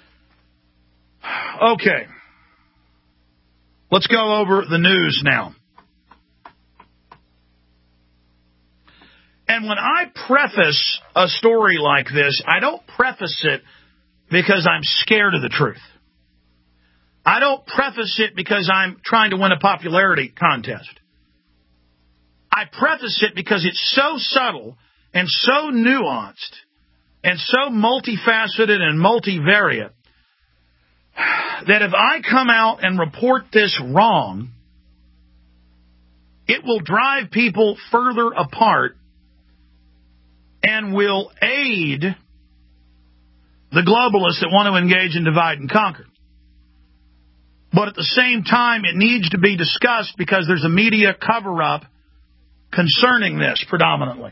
Okay. Let's go over the news now. And when I preface a story like this, I don't preface it because I'm scared of the truth. I don't preface it because I'm trying to win a popularity contest. I preface it because it's so subtle and so nuanced and so multifaceted and multivariate that if I come out and report this wrong, it will drive people further apart and will aid the globalists that want to engage in divide and conquer. But at the same time, it needs to be discussed because there's a media cover-up concerning this predominantly.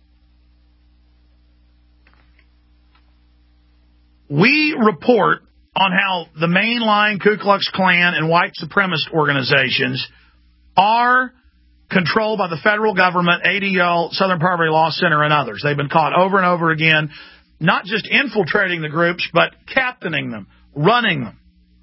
We report on how the mainline Ku Klux Klan and white supremacist organizations are controlled by the federal government, ADL, Southern Poverty Law Center, and others. They've been caught over and over again, not just infiltrating the groups, but captaining them, running them.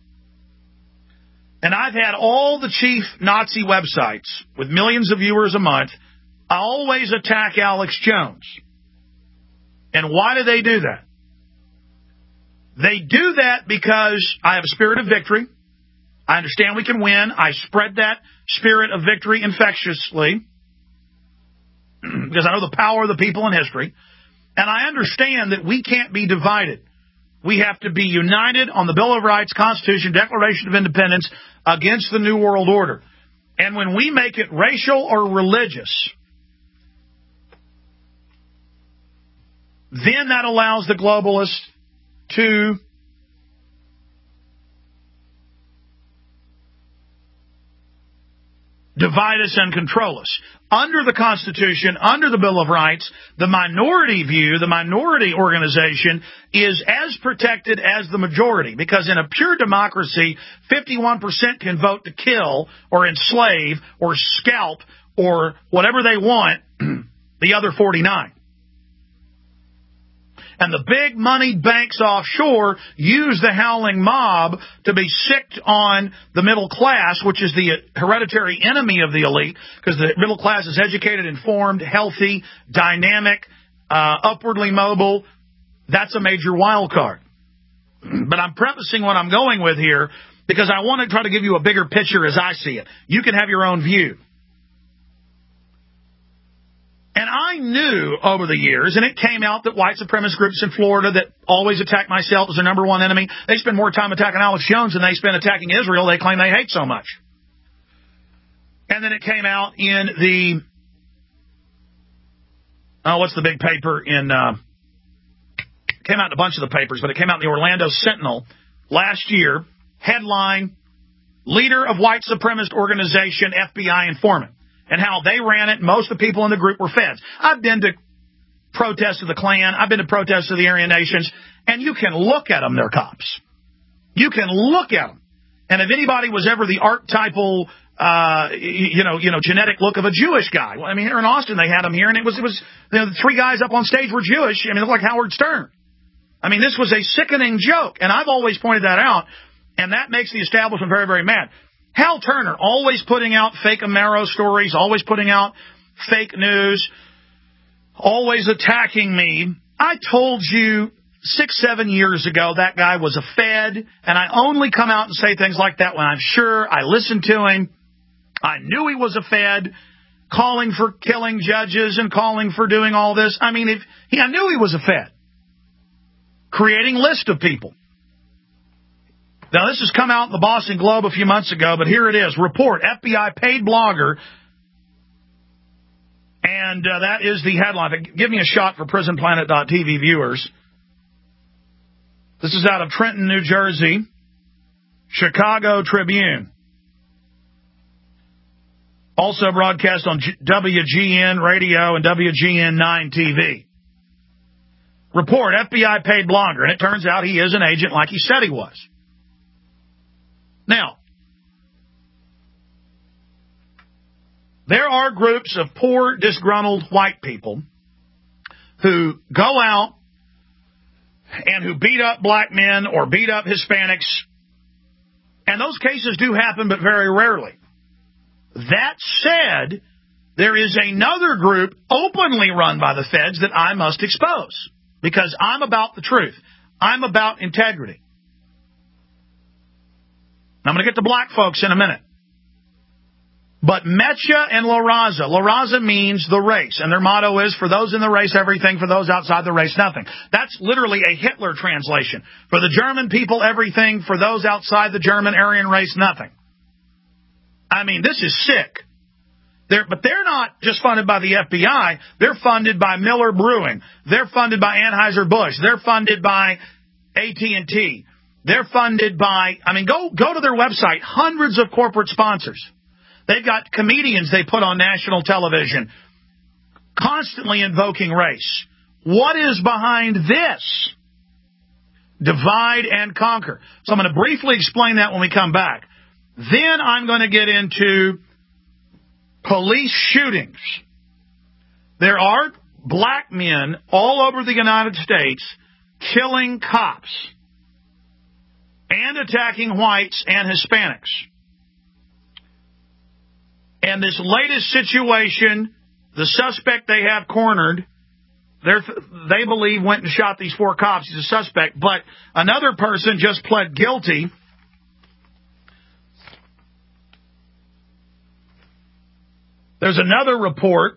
And I've had all the chief Nazi websites with millions of viewers a month always attack Alex Jones. And why do they do that? They do that because I have a spirit of victory. I understand we can win. I spread that spirit of victory infectiously because I know the power of the people in history. And I understand that we can't be divided. We have to be united on the Bill of Rights, Constitution, Declaration of Independence against the New World Order. And when we make it racial or religious, then that allows the globalists to divide us and control us. Under the Constitution, under the Bill of Rights, the minority view, the minority organization is as protected as the majority, because in a pure democracy, 51% can vote to kill or enslave or scalp or whatever they want the other 49. And the big money banks offshore use the howling mob to be sicked on the middle class, which is the hereditary enemy of the elite, because the middle class is educated, informed, healthy, dynamic, upwardly mobile. That's a major wild card. But I'm prefacing what I'm going with here because I want to try to give you a bigger picture as I see it. You can have your own view. And I knew over the years, and it came out that white supremacist groups in Florida that always attack myself as their number one enemy, they spend more time attacking Alex Jones than they spend attacking Israel they claim they hate so much. And then it came out in the, what's the big paper in, came out in a bunch of the papers, but it came out in the Orlando Sentinel last year, headline, leader of white supremacist organization, FBI informant. And how they ran it. Most of the people in the group were feds. I've been to protests of the Klan. I've been to protests of the Aryan Nations. And you can look at them, they're cops. You can look at them. And if anybody was ever the archetypal, genetic look of a Jewish guy. Well, I mean, here in Austin, they had them here. And it was the three guys up on stage were Jewish. I mean, it looked like Howard Stern. I mean, this was a sickening joke. And I've always pointed that out. And that makes the establishment very, very mad. Hal Turner, always putting out fake Amaro stories, always putting out fake news, always attacking me. I told you 6-7 years ago that guy was a Fed, and I only come out and say things like that when I'm sure. I listened to him. I knew he was a Fed, calling for killing judges and calling for doing all this. I mean, I knew he was a Fed, creating lists of people. Now, this has come out in the Boston Globe a few months ago, but here it is. Report, FBI paid blogger. And that is the headline. Give me a shot for PrisonPlanet.tv viewers. This is out of Trenton, New Jersey. Chicago Tribune. Also broadcast on WGN Radio and WGN9 TV. Report, FBI paid blogger. And it turns out he is an agent like he said he was. Now, there are groups of poor, disgruntled white people who go out and who beat up black men or beat up Hispanics. And those cases do happen, but very rarely. That said, there is another group openly run by the feds that I must expose because I'm about the truth. I'm about integrity. I'm going to get to black folks in a minute. But Mecha and La Raza. La Raza means the race. And their motto is, for those in the race, everything. For those outside the race, nothing. That's literally a Hitler translation. For the German people, everything. For those outside the German Aryan race, nothing. I mean, this is sick. But they're not just funded by the FBI. They're funded by Miller Brewing. They're funded by Anheuser-Busch. They're funded by AT&T. They're funded by, go to their website, hundreds of corporate sponsors. They've got comedians they put on national television, constantly invoking race. What is behind this? Divide and conquer. So I'm going to briefly explain that when we come back. Then I'm going to get into police shootings. There are black men all over the United States killing cops and attacking whites and Hispanics. And this latest situation, the suspect they have cornered, they believe went and shot these 4 cops. He's a suspect. But another person just pled guilty. There's another report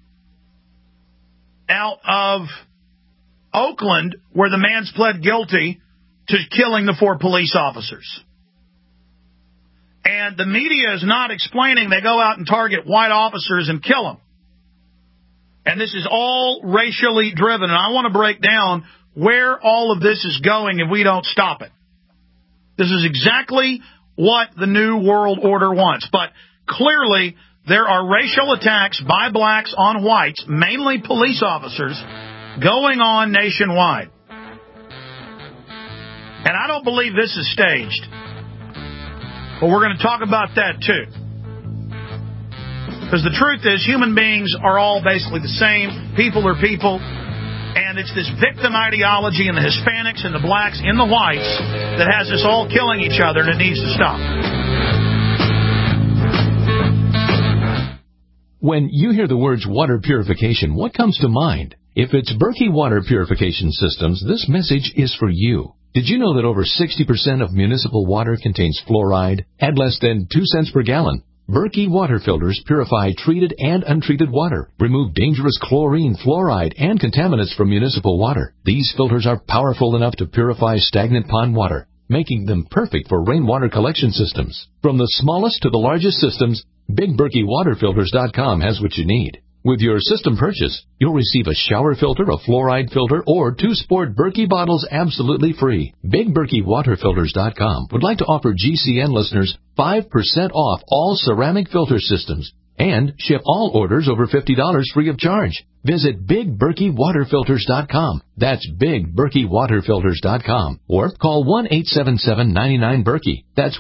out of Oakland where the man's pled guilty to killing the 4 police officers. And the media is not explaining they go out and target white officers and kill them. And this is all racially driven. And I want to break down where all of this is going if we don't stop it. This is exactly what the New World Order wants. But clearly, there are racial attacks by blacks on whites, mainly police officers, going on nationwide. And I don't believe this is staged. But we're going to talk about that too. Because the truth is, human beings are all basically the same. People are people. And it's this victim ideology in the Hispanics and the blacks and the whites that has us all killing each other, and it needs to stop. When you hear the words water purification, what comes to mind? If it's Berkey Water Purification Systems, this message is for you. Did you know that over 60% of municipal water contains fluoride at less than 2 cents per gallon? Berkey water filters purify treated and untreated water, remove dangerous chlorine, fluoride, and contaminants from municipal water. These filters are powerful enough to purify stagnant pond water, making them perfect for rainwater collection systems. From the smallest to the largest systems, BigBerkeyWaterFilters.com has what you need. With your system purchase, you'll receive a shower filter, a fluoride filter, or 2 sport Berkey bottles absolutely free. BigBerkeyWaterFilters.com would like to offer GCN listeners 5% off all ceramic filter systems and ship all orders over $50 free of charge. Visit BigBerkeyWaterFilters.com. That's BigBerkeyWaterFilters.com. Or call 1-877-99-BERKEY. That's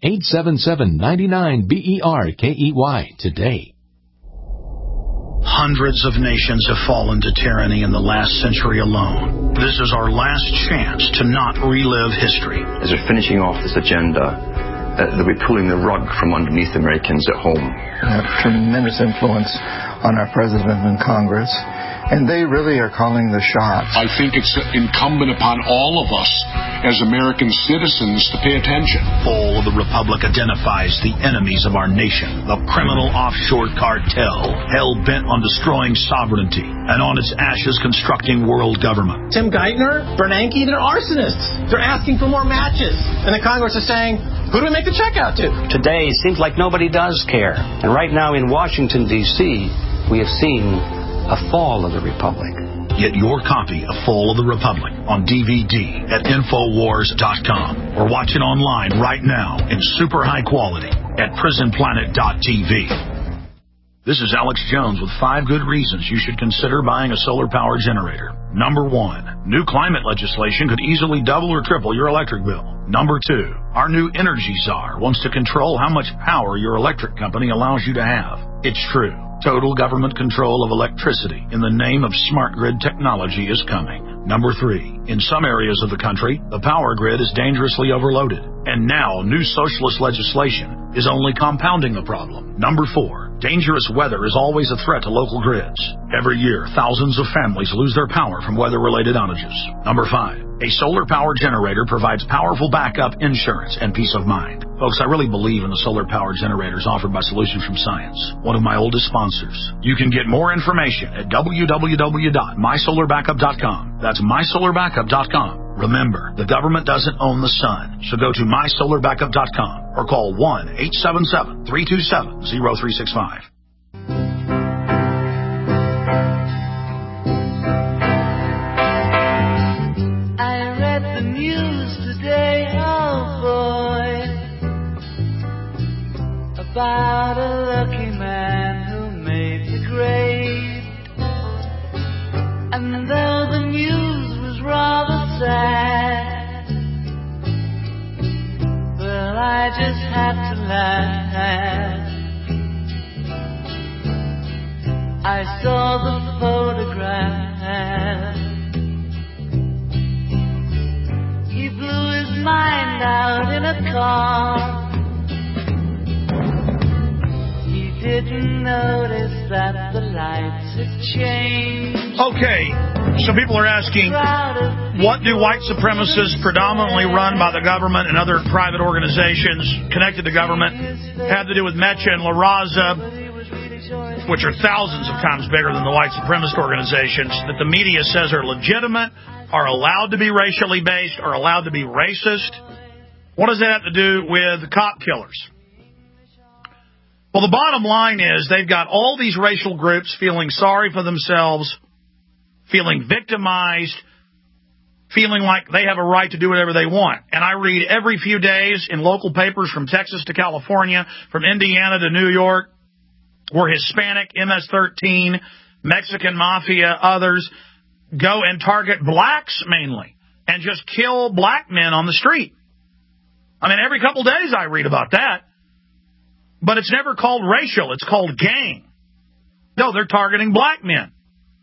1-877-99-BERKEY today. Hundreds of nations have fallen to tyranny in the last century alone. This is our last chance to not relive history. As they're finishing off this agenda, they'll be pulling the rug from underneath Americans at home. They have tremendous influence on our president and Congress, and they really are calling the shots. I think it's incumbent upon all of us as American citizens to pay attention. Fall of the Republic identifies the enemies of our nation, the criminal offshore cartel, hell-bent on destroying sovereignty, and on its ashes constructing world government. Tim Geithner, Bernanke, they're arsonists. They're asking for more matches. And the Congress is saying, who do we make the check out to? Today, it seems like nobody does care. And right now in Washington, D.C., we have seen a fall of the Republic. Get your copy of Fall of the Republic on DVD at Infowars.com or watch it online right now in super high quality at PrisonPlanet.tv. This is Alex Jones with 5 good reasons you should consider buying a solar power generator. Number 1, new climate legislation could easily double or triple your electric bill. Number 2, our new energy czar wants to control how much power your electric company allows you to have. It's true. Total government control of electricity in the name of smart grid technology is coming. Number 3, in some areas of the country, the power grid is dangerously overloaded. And now, new socialist legislation is only compounding the problem. Number 4, dangerous weather is always a threat to local grids. Every year, thousands of families lose their power from weather-related outages. Number 5, a solar power generator provides powerful backup insurance and peace of mind. Folks, I really believe in the solar power generators offered by Solutions from Science, one of my oldest sponsors. You can get more information at www.mysolarbackup.com. That's mysolarbackup.com. Remember, the government doesn't own the sun, so go to mysolarbackup.com or call 1-877-327-0365. I read the news today, oh boy, about a lucky man who made the grade. And though the news was rather sad, well, I just had to laugh. I saw the photograph. He blew his mind out in a car. He didn't notice that the lights had changed. Okay, so people are asking, what do white supremacists predominantly run by the government and other private organizations connected to government have to do with Mecha and La Raza, which are thousands of times bigger than the white supremacist organizations, that the media says are legitimate, are allowed to be racially based, are allowed to be racist? What does that have to do with cop killers? Well, the bottom line is they've got all these racial groups feeling sorry for themselves, feeling victimized, feeling like they have a right to do whatever they want. And I read every few days in local papers from Texas to California, from Indiana to New York, where Hispanic, MS-13, Mexican Mafia, others go and target blacks mainly and just kill black men on the street. I mean, every couple days I read about that. But it's never called racial. It's called gang. No, they're targeting black men.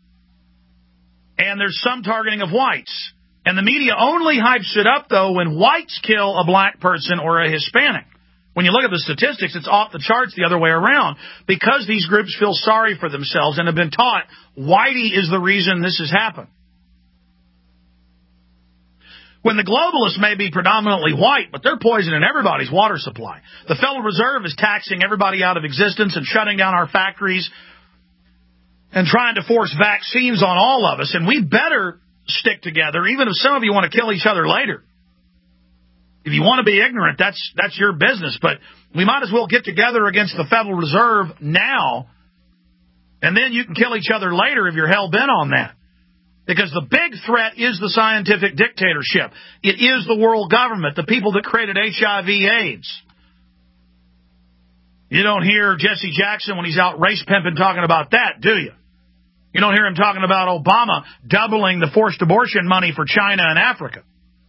And there's some targeting of whites. And the media only hypes it up, though, when whites kill a black person or a Hispanic. When you look at the statistics, it's off the charts the other way around, because these groups feel sorry for themselves and have been taught whitey is the reason this has happened. When the globalists may be predominantly white, but they're poisoning everybody's water supply. The Federal Reserve is taxing everybody out of existence and shutting down our factories and trying to force vaccines on all of us. And we better stick together, even if some of you want to kill each other later. If you want to be ignorant, that's your business. But we might as well get together against the Federal Reserve now, and then you can kill each other later if you're hell-bent on that. Because the big threat is the scientific dictatorship. It is the world government, the people that created HIV/AIDS. You don't hear Jesse Jackson when he's out race pimping talking about that, do you? You don't hear him talking about Obama doubling the forced abortion money for China and Africa.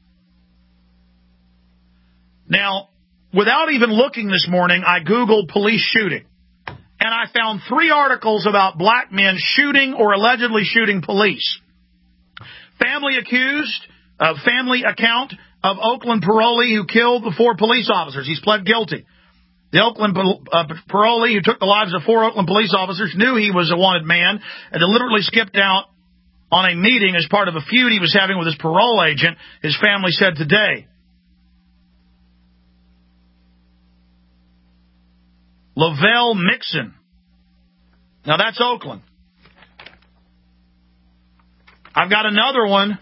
Now, without even looking this morning, I Googled police shooting. And I found 3 articles about black men shooting or allegedly shooting police. Family account of Oakland parolee who killed the 4 police officers. He's pled guilty. The Oakland parolee who took the lives of 4 Oakland police officers knew he was a wanted man and deliberately skipped out on a meeting as part of a feud he was having with his parole agent, his family said today. Lavelle Mixon. Now that's Oakland. I've got another one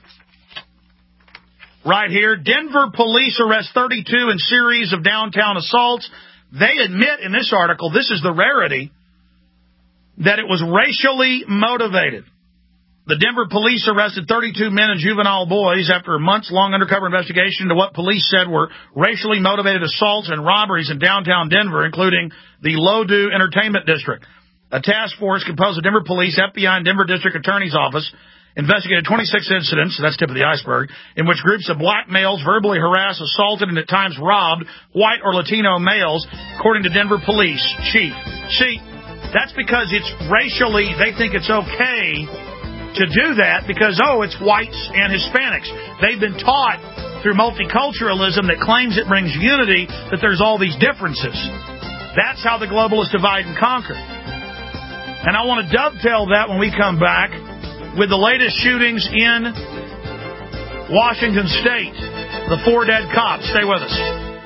right here. Denver police arrest 32 in series of downtown assaults. They admit in this article, this is the rarity, that it was racially motivated. The Denver police arrested 32 men and juvenile boys after a months-long undercover investigation into what police said were racially motivated assaults and robberies in downtown Denver, including the Ladue Entertainment District. A task force composed of Denver police, FBI, and Denver District Attorney's Office investigated 26 incidents, that's tip of the iceberg, in which groups of black males verbally harassed, assaulted, and at times robbed white or Latino males, according to Denver police chief. See, that's because it's racially, they think it's okay to do that because, it's whites and Hispanics. They've been taught through multiculturalism that claims it brings unity that there's all these differences. That's how the globalists divide and conquer. And I want to dovetail that when we come back with the latest shootings in Washington State. The 4 dead cops. Stay with us.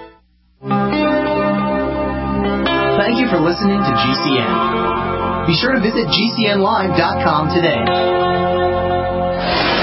Thank you for listening to GCN. Be sure to visit GCNlive.com today.